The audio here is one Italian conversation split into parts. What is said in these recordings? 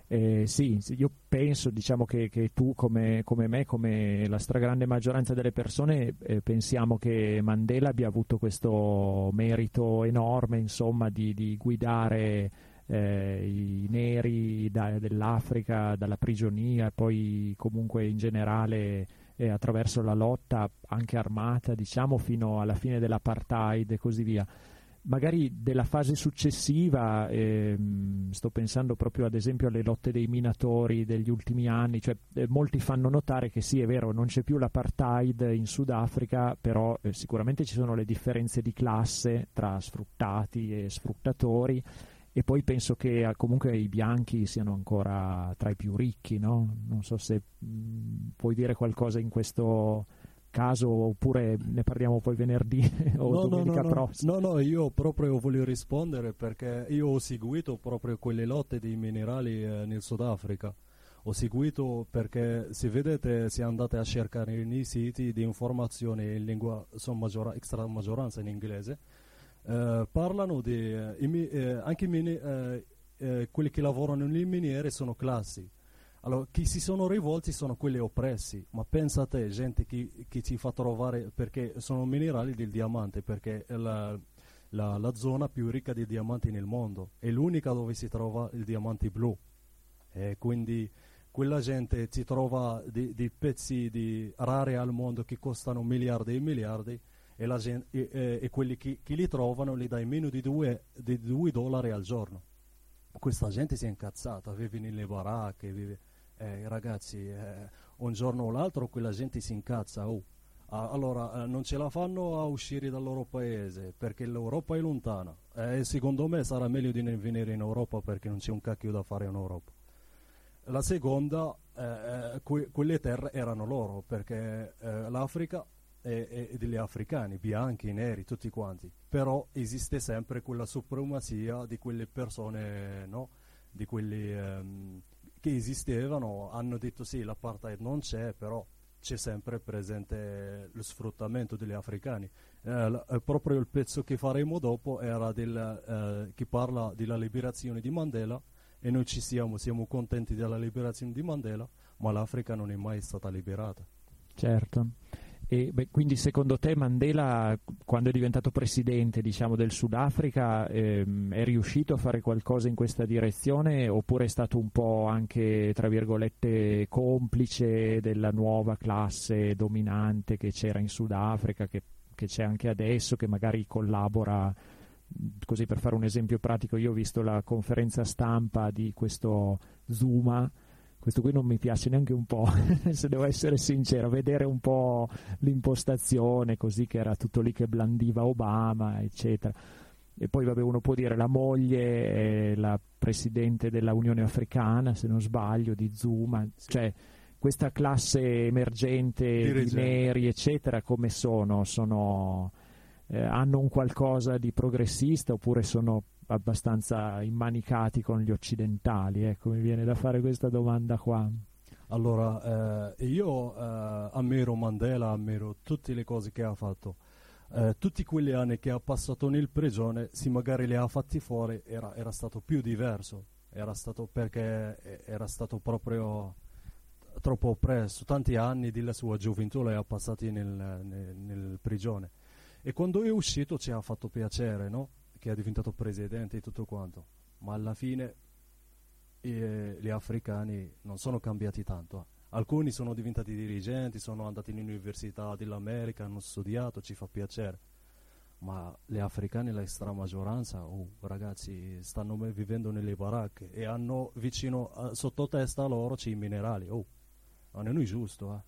Sì, sì, io penso, diciamo, che tu come me, come la stragrande maggioranza delle persone, pensiamo che Mandela abbia avuto questo merito enorme, insomma, di guidare i neri dell'Africa dalla prigionia, e poi comunque in generale attraverso la lotta anche armata, diciamo, fino alla fine dell'apartheid e così via. Magari della fase successiva, sto pensando proprio ad esempio alle lotte dei minatori degli ultimi anni, cioè molti fanno notare che sì, è vero, non c'è più l'apartheid in Sudafrica, però sicuramente ci sono le differenze di classe tra sfruttati e sfruttatori, e poi penso che comunque i bianchi siano ancora tra i più ricchi, no? Non so se puoi dire qualcosa in questo caso, oppure ne parliamo poi venerdì o domenica prossima. No, io proprio voglio rispondere perché io ho seguito proprio quelle lotte dei minerali nel Sudafrica. Ho seguito perché, se vedete, se andate a cercare nei siti di informazione in lingua extra maggioranza in inglese, parlano di anche quelli che lavorano nelle miniere sono classi. Allora, chi si sono rivolti sono quelli oppressi, ma pensa a te, gente che ci fa trovare, perché sono minerali del diamante, perché è la zona più ricca di diamanti nel mondo, è l'unica dove si trova il diamante blu, e quindi quella gente ci trova dei pezzi rari al mondo che costano miliardi e miliardi, e quelli che li trovano li dai meno di 2 dollari al giorno. Questa gente si è incazzata, vive nelle baracche, ragazzi, un giorno o l'altro quella gente si incazza. Allora non ce la fanno a uscire dal loro paese perché l'Europa è lontana, e secondo me sarà meglio di non venire in Europa perché non c'è un cacchio da fare in Europa. La seconda, quelle terre erano loro, perché l'Africa è degli africani, bianchi, neri, tutti quanti, però esiste sempre quella supremazia di quelle persone, no? Di quelli che esistevano, hanno detto sì, l'apartheid non c'è, però c'è sempre presente lo sfruttamento degli africani. Proprio il pezzo che faremo dopo era che parla della liberazione di Mandela, e noi siamo contenti della liberazione di Mandela, ma l'Africa non è mai stata liberata. Certo. E quindi secondo te Mandela, quando è diventato presidente, diciamo, del Sudafrica, è riuscito a fare qualcosa in questa direzione, oppure è stato un po' anche, tra virgolette, complice della nuova classe dominante che c'era in Sudafrica, che c'è anche adesso, che magari collabora? Così, per fare un esempio pratico, io ho visto la conferenza stampa di questo Zuma. Questo qui non mi piace neanche un po', se devo essere sincero, vedere un po' l'impostazione così, che era tutto lì che blandiva Obama, eccetera. E poi vabbè, uno può dire la moglie è la presidente della Unione Africana, se non sbaglio, di Zuma, cioè questa classe emergente di neri, eccetera, come sono? Hanno un qualcosa di progressista, oppure sono abbastanza immanicati con gli occidentali? Ecco, mi viene da fare questa domanda qua. Allora, io ammiro Mandela, ammiro tutte le cose che ha fatto, tutti quegli anni che ha passato nel prigione, se magari le ha fatti fuori era stato più diverso, perché era stato proprio troppo oppresso, tanti anni della sua gioventù le ha passati nel prigione, e quando è uscito ci ha fatto piacere, no? Che è diventato presidente e tutto quanto, ma alla fine gli africani non sono cambiati tanto. Alcuni sono diventati dirigenti, sono andati in università dell'America, hanno studiato, ci fa piacere, ma gli africani, la stramaggioranza, ragazzi, stanno vivendo nelle baracche e hanno vicino, sotto testa loro c'è i minerali. Non è noi giusto,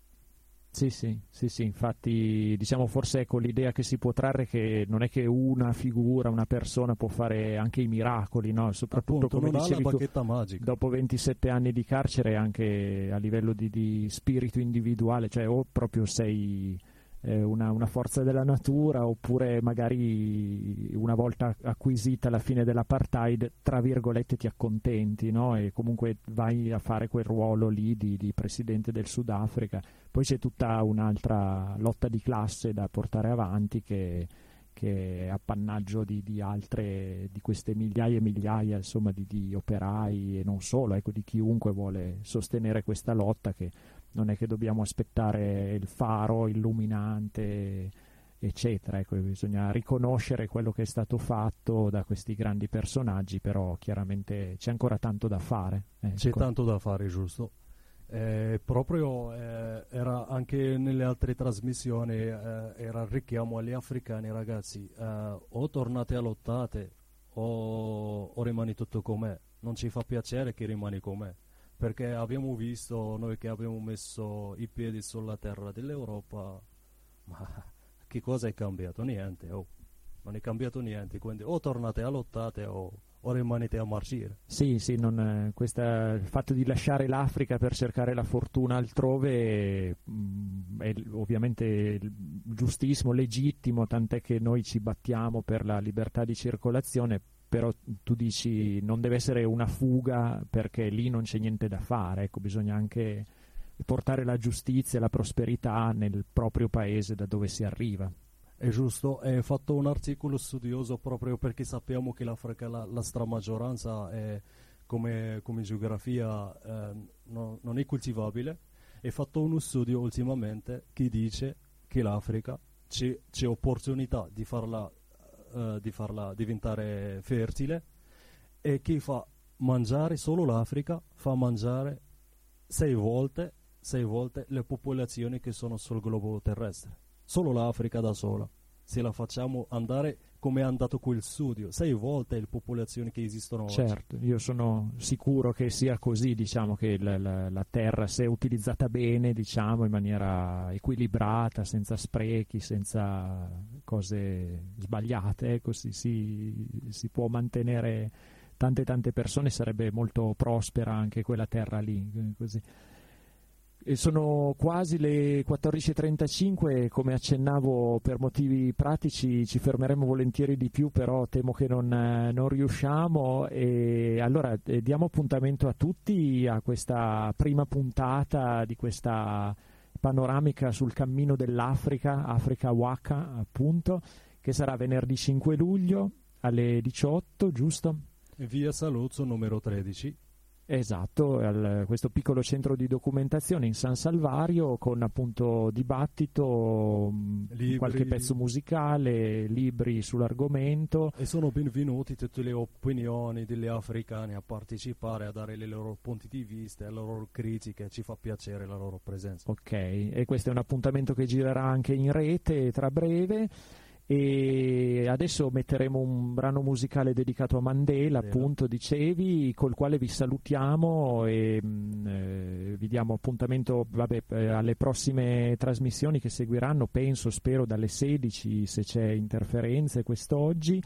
Sì, infatti, diciamo, forse ecco l'idea che si può trarre, che non è che una figura, una persona può fare anche i miracoli, no? Soprattutto, appunto, come non dicevi ha la bacchetta magica. dopo 27 anni di carcere, anche a livello di spirito individuale, cioè o proprio sei una forza della natura, oppure magari una volta acquisita la fine dell'apartheid, tra virgolette, ti accontenti, no? E comunque vai a fare quel ruolo lì di presidente del Sudafrica. Poi c'è tutta un'altra lotta di classe da portare avanti che che è appannaggio di altre, di queste migliaia e migliaia, insomma, di operai e non solo, ecco, di chiunque vuole sostenere questa lotta, che non è che dobbiamo aspettare il faro illuminante, eccetera. Ecco, bisogna riconoscere quello che è stato fatto da questi grandi personaggi, però chiaramente c'è ancora tanto da fare. C'è tanto da fare, giusto. Proprio era anche nelle altre trasmissioni, era il richiamo agli africani: ragazzi, o tornate a lottare o rimani tutto com'è. Non ci fa piacere che rimani com'è, perché abbiamo visto, noi che abbiamo messo i piedi sulla terra dell'Europa, ma che cosa è cambiato? Niente, non è cambiato niente, quindi o tornate a lottare o rimanete a marcire. Sì, il fatto di lasciare l'Africa per cercare la fortuna altrove è ovviamente giustissimo, legittimo, tant'è che noi ci battiamo per la libertà di circolazione, però tu dici non deve essere una fuga perché lì non c'è niente da fare, ecco, bisogna anche portare la giustizia e la prosperità nel proprio paese da dove si arriva. È giusto, è fatto un articolo studioso proprio perché sappiamo che l'Africa, la stramaggioranza è come geografia non è coltivabile. È fatto uno studio ultimamente che dice che l'Africa c'è opportunità di farla diventare fertile, e chi fa mangiare solo l'Africa fa mangiare 6 volte le popolazioni che sono sul globo terrestre. Solo l'Africa da sola, se la facciamo andare come è andato quel studio, 6 volte le popolazioni che esistono oggi. Certo, io sono sicuro che sia così, diciamo che la terra, se utilizzata bene, diciamo in maniera equilibrata, senza sprechi, senza cose sbagliate, ecco, si può mantenere tante persone, sarebbe molto prospera anche quella terra lì, così. E sono quasi le 14.35, come accennavo, per motivi pratici ci fermeremo volentieri di più, però temo che non riusciamo, e allora diamo appuntamento a tutti a questa prima puntata di questa panoramica sul cammino dell'Africa, Africa Waka appunto, che sarà venerdì 5 luglio alle 18, giusto? Via Saluzzo numero 13. Esatto, questo piccolo centro di documentazione in San Salvario, con appunto dibattito, qualche pezzo musicale, libri sull'argomento. E sono benvenuti tutte le opinioni degli africani a partecipare, a dare le loro punti di vista, le loro critiche, ci fa piacere la loro presenza. Ok, e questo è un appuntamento che girerà anche in rete tra breve. E adesso metteremo un brano musicale dedicato a Mandela, appunto, dicevi, col quale vi salutiamo e vi diamo appuntamento alle prossime trasmissioni che seguiranno, spero dalle 16, se c'è interferenze quest'oggi.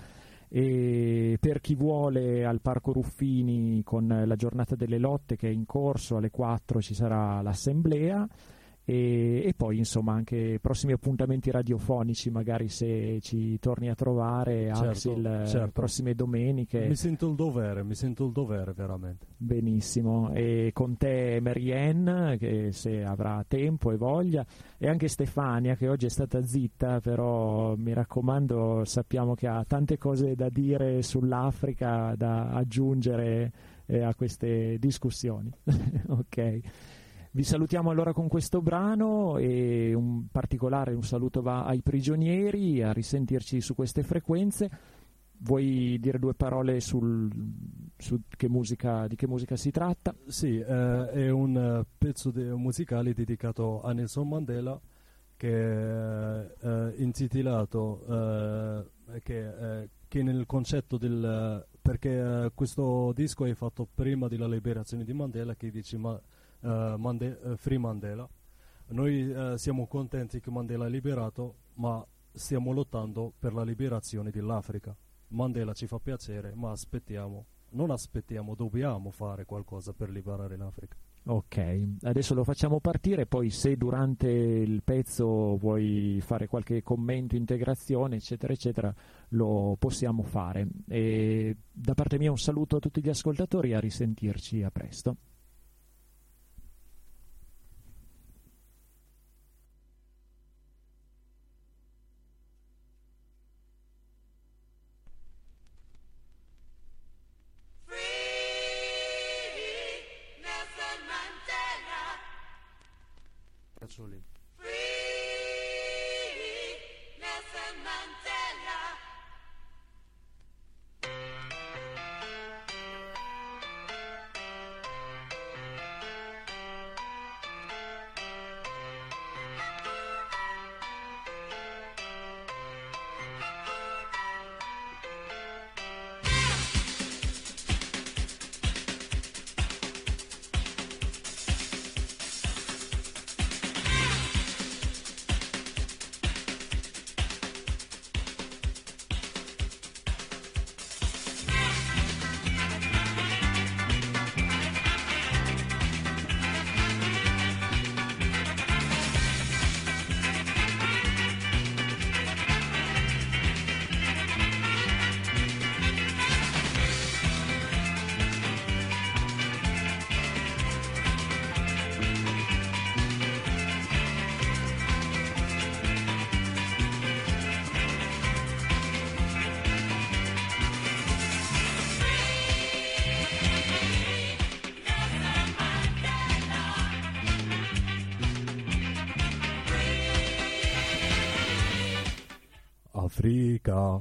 E per chi vuole, al Parco Ruffini con la giornata delle lotte che è in corso, alle 4 ci sarà l'assemblea. E poi insomma anche prossimi appuntamenti radiofonici, magari se ci torni a trovare, certo. Prossime domeniche. Mi sento il dovere veramente. Benissimo, e con te Marianne, che se avrà tempo e voglia, e anche Stefania, che oggi è stata zitta, però mi raccomando, sappiamo che ha tante cose da dire sull'Africa da aggiungere a queste discussioni. Ok. Vi salutiamo allora con questo brano, e un saluto va ai prigionieri, a risentirci su queste frequenze. Vuoi dire 2 parole su di che musica si tratta? Sì, è un pezzo musicale dedicato a Nelson Mandela, che è intitolato che nel concetto perché questo disco è fatto prima della liberazione di Mandela, che dice Free Mandela. Noi siamo contenti che Mandela è liberato, ma stiamo lottando per la liberazione dell'Africa. Mandela ci fa piacere, ma non aspettiamo, dobbiamo fare qualcosa per liberare l'Africa. Ok, adesso lo facciamo partire, poi se durante il pezzo vuoi fare qualche commento, integrazione, eccetera, eccetera, lo possiamo fare. E da parte mia un saluto a tutti gli ascoltatori, a risentirci, a presto. Faccio lì. Africa.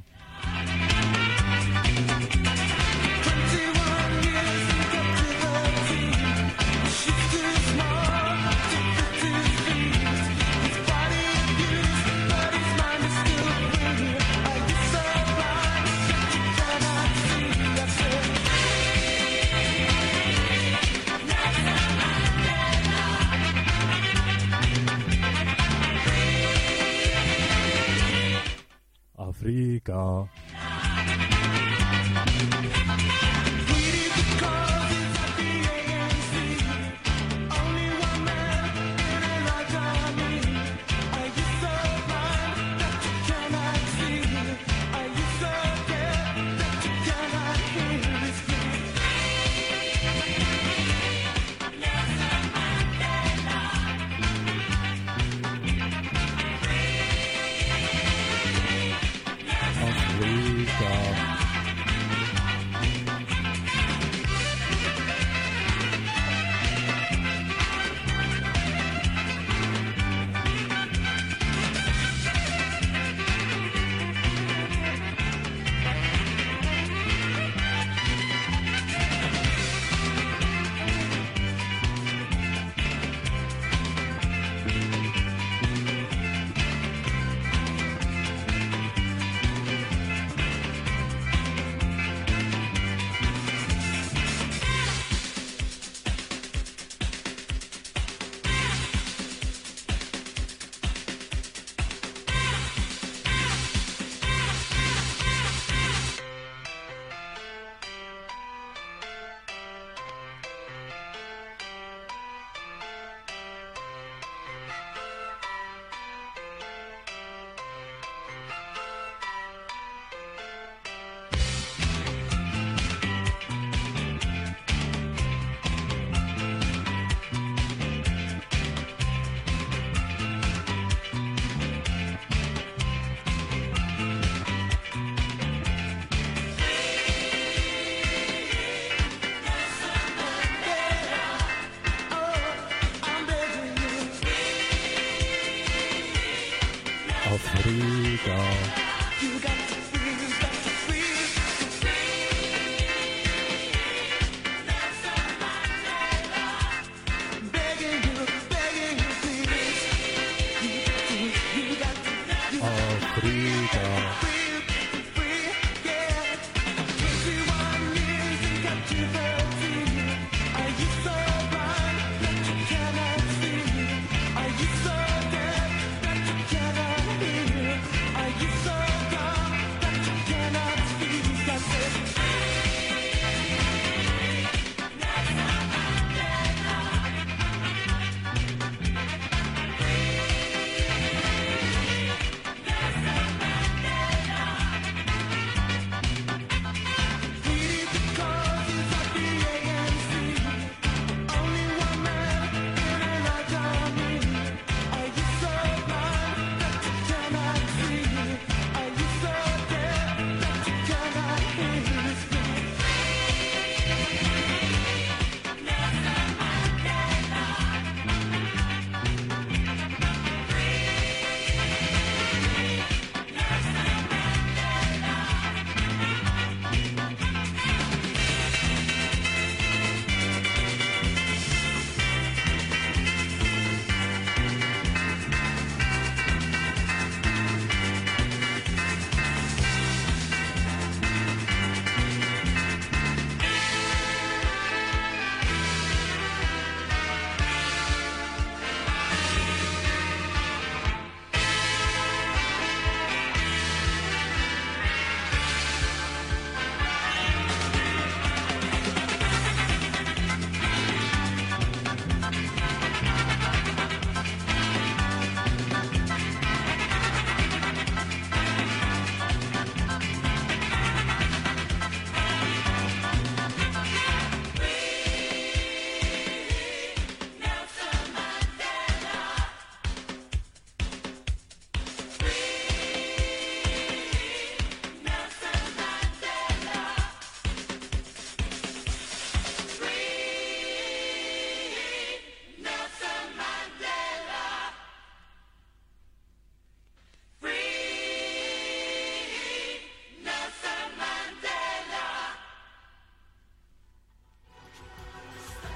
Africa. Africa.